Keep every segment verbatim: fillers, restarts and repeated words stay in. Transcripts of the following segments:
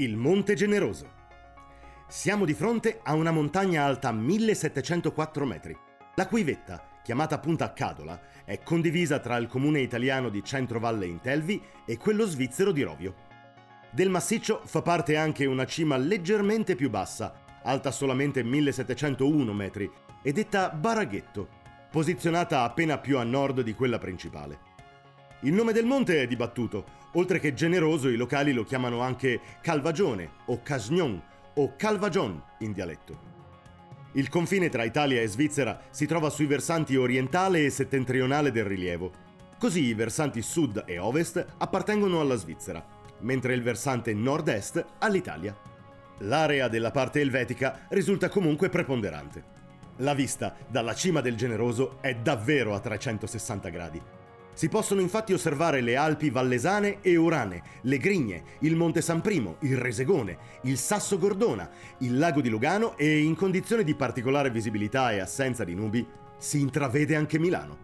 Il Monte Generoso. Siamo di fronte a una montagna alta millesettecentoquattro metri, la cui vetta, chiamata Punta Cadola, è condivisa tra il comune italiano di Centrovalle Intelvi e quello svizzero di Rovio. Del massiccio fa parte anche una cima leggermente più bassa, alta solamente millesettecentouno metri, e detta Baraghetto, posizionata appena più a nord di quella principale. Il nome del monte è dibattuto, oltre che generoso i locali lo chiamano anche Calvagione o Casgnon o Calvagion in dialetto. Il confine tra Italia e Svizzera si trova sui versanti orientale e settentrionale del rilievo. Così i versanti sud e ovest appartengono alla Svizzera, mentre il versante nord-est all'Italia. L'area della parte elvetica risulta comunque preponderante. La vista dalla cima del Generoso è davvero a trecentosessanta gradi. Si possono infatti osservare le Alpi Vallesane e Urane, le Grigne, il Monte San Primo, il Resegone, il Sasso Gordona, il lago di Lugano e, in condizioni di particolare visibilità e assenza di nubi, si intravede anche Milano.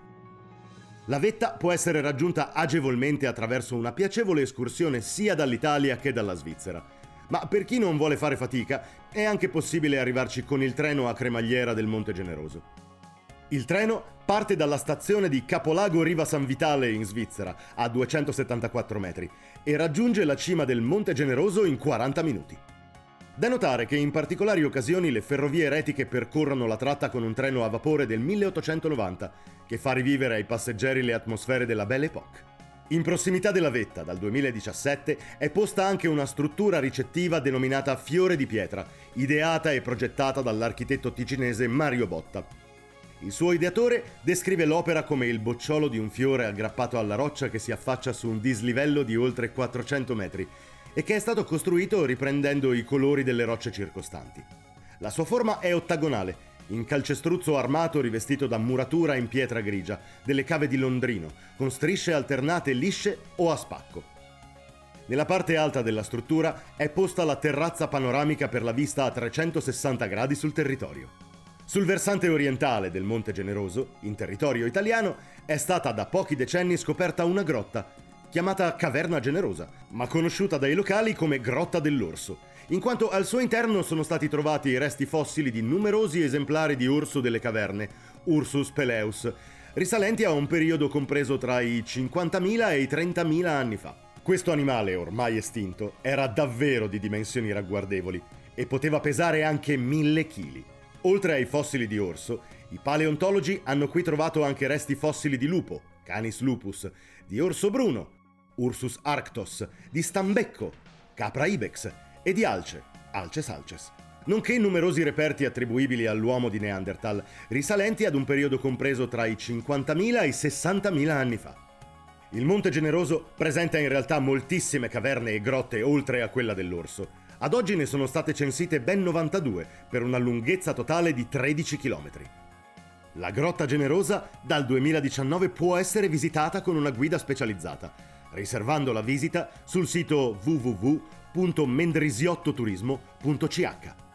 La vetta può essere raggiunta agevolmente attraverso una piacevole escursione sia dall'Italia che dalla Svizzera, ma per chi non vuole fare fatica è anche possibile arrivarci con il treno a cremagliera del Monte Generoso. Il treno parte dalla stazione di Capolago Riva San Vitale in Svizzera, a duecentosettantaquattro metri, e raggiunge la cima del Monte Generoso in quaranta minuti. Da notare che in particolari occasioni le ferrovie retiche percorrono la tratta con un treno a vapore del milleottocentonovanta, che fa rivivere ai passeggeri le atmosfere della Belle Époque. In prossimità della vetta, dal duemiladiciassette, è posta anche una struttura ricettiva denominata Fiore di Pietra, ideata e progettata dall'architetto ticinese Mario Botta. Il suo ideatore descrive l'opera come il bocciolo di un fiore aggrappato alla roccia che si affaccia su un dislivello di oltre quattrocento metri e che è stato costruito riprendendo i colori delle rocce circostanti. La sua forma è ottagonale, in calcestruzzo armato rivestito da muratura in pietra grigia, delle cave di Londrino, con strisce alternate lisce o a spacco. Nella parte alta della struttura è posta la terrazza panoramica per la vista a trecentosessanta gradi sul territorio. Sul versante orientale del Monte Generoso, in territorio italiano, è stata da pochi decenni scoperta una grotta, chiamata Caverna Generosa, ma conosciuta dai locali come Grotta dell'Orso, in quanto al suo interno sono stati trovati i resti fossili di numerosi esemplari di orso delle caverne, Ursus peleus, risalenti a un periodo compreso tra i cinquantamila e i trentamila anni fa. Questo animale, ormai estinto, era davvero di dimensioni ragguardevoli e poteva pesare anche mille chili. Oltre ai fossili di orso, i paleontologi hanno qui trovato anche resti fossili di lupo, Canis lupus, di orso bruno, Ursus arctos, di stambecco, Capra ibex e di alce, Alce salces, nonché numerosi reperti attribuibili all'uomo di Neanderthal, risalenti ad un periodo compreso tra i cinquantamila e i sessantamila anni fa. Il Monte Generoso presenta in realtà moltissime caverne e grotte oltre a quella dell'orso. Ad oggi ne sono state censite ben novantadue, per una lunghezza totale di tredici chilometri. La Grotta Generosa dal duemiladiciannove può essere visitata con una guida specializzata, riservando la visita sul sito w w w punto mendrisiottoturismo punto c h.